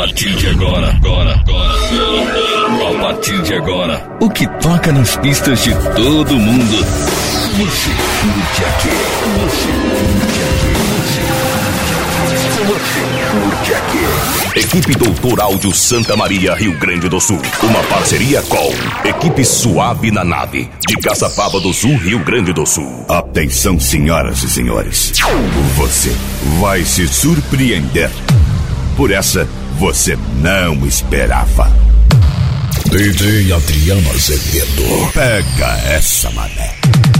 partir de agora, a partir de agora, o que toca nas pistas de todo mundo, você curte aqui, curte aqui. Equipe Doutor Áudio Santa Maria, Rio Grande do Sul. Uma parceria com Equipe Suave na Nave, de Caçapava do Sul, Rio Grande do Sul. Atenção, senhoras e senhores. Você vai se surpreender. Por essa, você não esperava. DJ Adriano Azevedo. Pega essa, mané.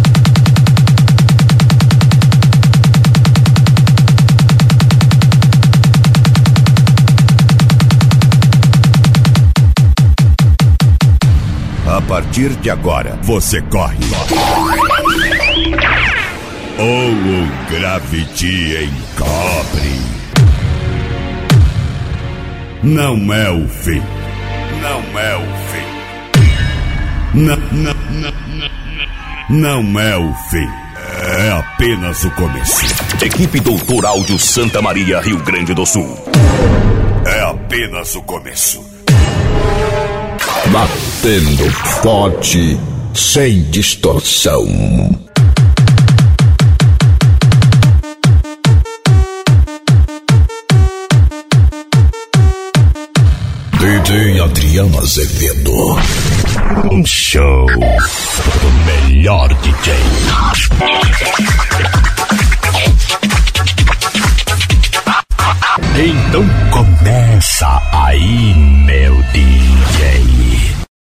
A partir de agora, você corre. Ou o Gravity encobre. Não é o fim. Não é o fim. Não é o fim. É apenas o começo. Equipe Doutor Áudio Santa Maria, Rio Grande do Sul. É apenas o começo. Batendo forte, sem distorção. DJ Adriano Azevedo. Um show do melhor DJ. Então começa aí, meu DJ.